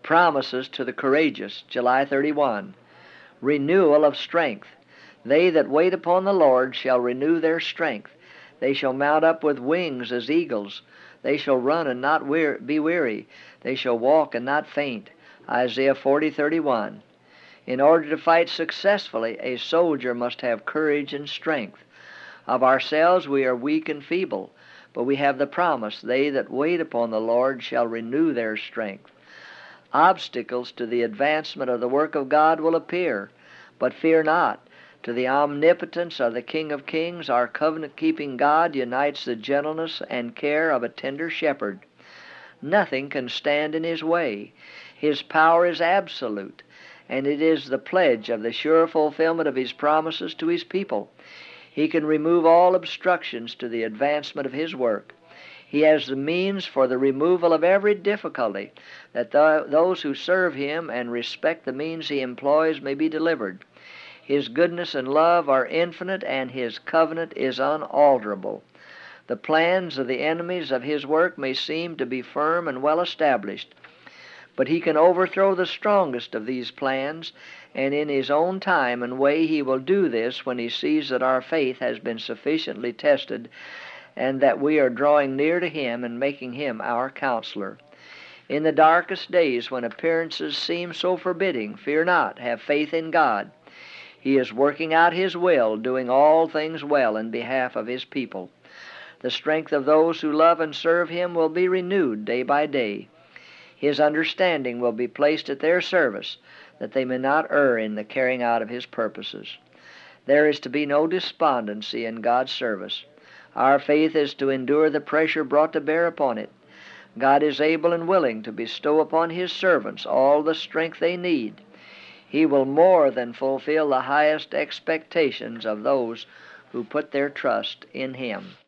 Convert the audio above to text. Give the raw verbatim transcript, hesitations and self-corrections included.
Promises to the courageous, July thirty-first. Renewal of strength. They that wait upon the Lord shall renew their strength. They shall mount up with wings as eagles. They shall run and not wear, be weary. They shall walk and not faint. Isaiah forty thirty-one. In order to fight successfully, a soldier must have courage and strength. Of ourselves we are weak and feeble, but we have the promise, they that wait upon the Lord shall renew their strength. Obstacles to the advancement of the work of God will appear, but fear not. To the omnipotence of the King of Kings, our covenant-keeping God unites the gentleness and care of a tender shepherd. Nothing can stand in his way. His power is absolute, and it is the pledge of the sure fulfillment of his promises to his people. He can remove all obstructions to the advancement of his work. He has the means for the removal of every difficulty, that th- those who serve him and respect the means he employs may be delivered. His goodness and love are infinite, and his covenant is unalterable. The plans of the enemies of his work may seem to be firm and well established, but he can overthrow the strongest of these plans, and in his own time and way he will do this when he sees that our faith has been sufficiently tested and that we are drawing near to him and making him our counselor. In the darkest days, when appearances seem so forbidding, fear not, have faith in God. He is working out his will, doing all things well in behalf of his people. The strength of those who love and serve him will be renewed day by day. His understanding will be placed at their service, that they may not err in the carrying out of his purposes. There is to be no despondency in God's service. Our faith is to endure the pressure brought to bear upon it. God is able and willing to bestow upon his servants all the strength they need. He will more than fulfill the highest expectations of those who put their trust in him.